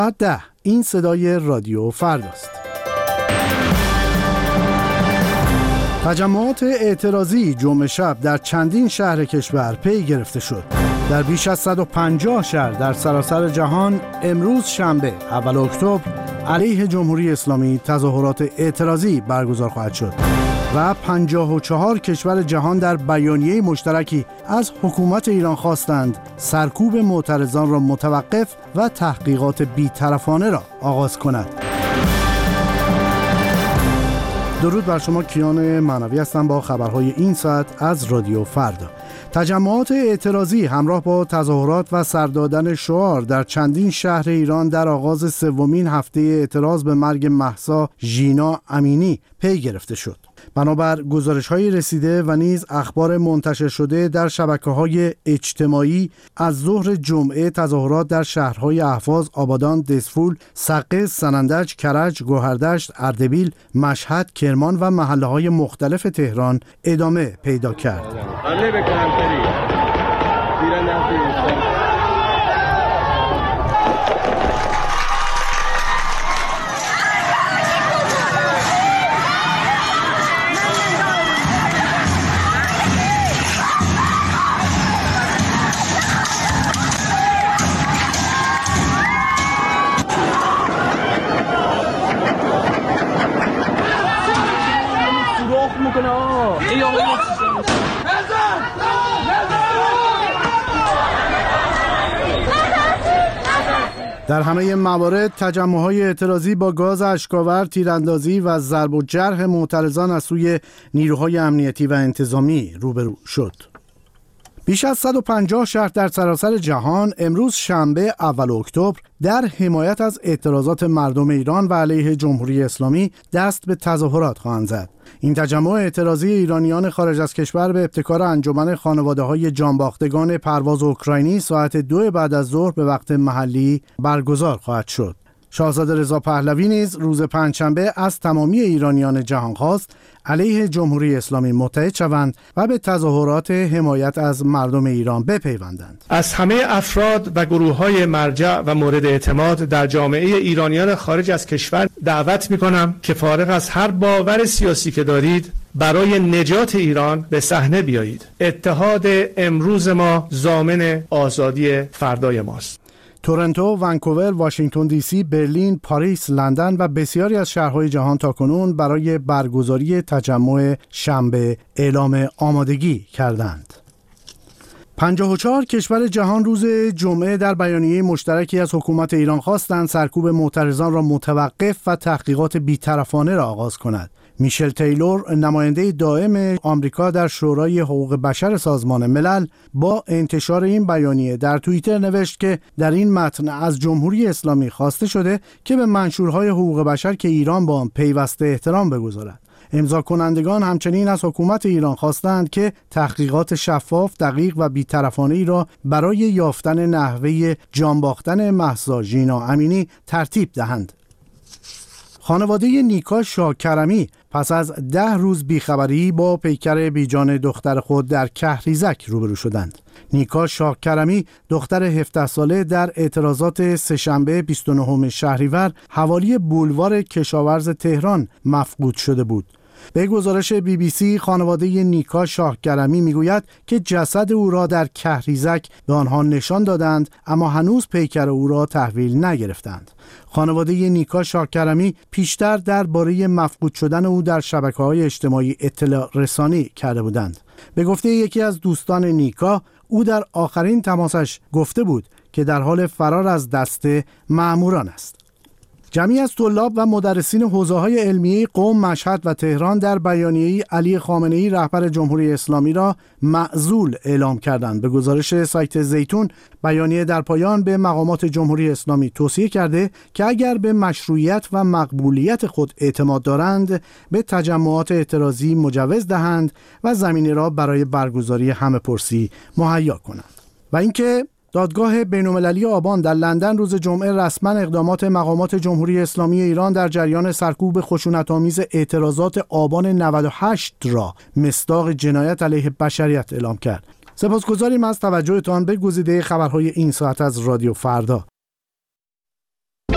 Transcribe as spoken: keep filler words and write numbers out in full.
ده این صدای رادیو فرداست. تجمعات اعتراضی جمعه شب در چندین شهر کشور پی گرفته شد. در بیش از صد و پنجاه شهر در سراسر جهان امروز شنبه اول اکتبر علیه جمهوری اسلامی تظاهرات اعتراضی برگزار خواهد شد و پنجاه و چهار کشور جهان در بیانیه مشترکی از حکومت ایران خواستند سرکوب معترضان را متوقف و تحقیقات بی‌طرفانه را آغاز کند. درود بر شما، کیان معنوی هستم با خبرهای این ساعت از رادیو فردا. تجمعات اعتراضی همراه با تظاهرات و سردادن شعار در چندین شهر ایران در آغاز سومین هفته اعتراض به مرگ مهسا ژینا امینی پی گرفته شد. بنابر گزارش‌های رسیده و نیز اخبار منتشر شده در شبکه‌های اجتماعی، از ظهر جمعه تظاهرات در شهرهای اهواز، آبادان، دسفول، سقه، سنندج، کرج، گوهردشت، اردبیل، مشهد، کرمان و محله‌های مختلف تهران ادامه پیدا کرد. در همه موارد تجمع‌های اعتراضی با گاز اشک‌آور، تیراندازی و ضرب و جرح معترضان از سوی نیروهای امنیتی و انتظامی روبرو شد. بیش از صد و پنجاه شهر در سراسر جهان امروز شنبه اول اکتبر در حمایت از اعتراضات مردم ایران و علیه جمهوری اسلامی دست به تظاهرات خواهند زد. این تجمع اعتراضی ایرانیان خارج از کشور به ابتکار انجمن خانواده‌های جانباختگان پرواز اوکراینی ساعت دو بعد از ظهر به وقت محلی برگزار خواهد شد. شاهزاده رضا پهلوی نیز روز پنجشنبه از تمامی ایرانیان جهان خواست علیه جمهوری اسلامی متحد شوند و به تظاهرات حمایت از مردم ایران بپیوندند. از همه افراد و گروه‌های مرجع و مورد اعتماد در جامعه ایرانیان خارج از کشور دعوت می‌کنم که فارغ از هر باور سیاسی که دارید برای نجات ایران به صحنه بیایید. اتحاد امروز ما ضامن آزادی فردای ماست. تورنتو، ونکوور، واشنگتن دی سی، برلین، پاریس، لندن و بسیاری از شهرهای جهان تاکنون برای برگزاری تجمع شنبه اعلام آمادگی کردند. پنجاه و چهار کشور جهان روز جمعه در بیانیه مشترکی از حکومت ایران خواستند سرکوب معترضان را متوقف و تحقیقات بی‌طرفانه را آغاز کند. میشل تیلور، نماینده دائم آمریکا در شورای حقوق بشر سازمان ملل، با انتشار این بیانیه در توییتر نوشت که در این متن از جمهوری اسلامی خواسته شده که به منشورهای حقوق بشر که ایران با آن پیوسته احترام بگذارد. امضا کنندگان همچنین از حکومت ایران خواستند که تحقیقات شفاف، دقیق و بی‌طرفانه‌ای را برای یافتن نحوه جان باختن مهسا ژینا امینی ترتیب دهند. خانواده نیکا شاکرمی پس از ده روز بیخبری با پیکر بیجان دختر خود در کهریزک روبرو شدند. نیکا شاکرمی دختر هفده ساله در اعتراضات سه‌شنبه بیست و نهم شهریور حوالی بولوار کشاورز تهران مفقود شده بود. به گزارش بی بی سی خانواده نیکا شاکرمی میگوید که جسد او را در کهریزک به آنها نشان دادند اما هنوز پیکر او را تحویل نگرفتند. خانواده نیکا شاکرمی پیشتر درباره مفقود شدن او در شبکه‌های اجتماعی اطلاع رسانی کرده بودند. به گفته یکی از دوستان نیکا، او در آخرین تماسش گفته بود که در حال فرار از دست مأموران است. جمعی از طلاب و مدرسین حوزه‌های علمیه قم، مشهد و تهران در بیانیه‌ای علی خامنه‌ای رهبر جمهوری اسلامی را معزول اعلام کردند. به گزارش سایت زیتون، بیانیه در پایان به مقامات جمهوری اسلامی توصیه کرده که اگر به مشروعیت و مقبولیت خود اعتماد دارند به تجمعات اعتراضی مجوز دهند و زمینه را برای برگزاری همه‌پرسی مهیا کنند. و اینکه دادگاه بین‌المللی آبان در لندن روز جمعه رسما اقدامات مقامات جمهوری اسلامی ایران در جریان سرکوب خشونت‌آمیز اعتراضات آبان نود و هشت را مصداق جنایت علیه بشریت اعلام کرد. سپاسگزاریم از توجهتان به گزیده خبرهای این ساعت از رادیو فردا.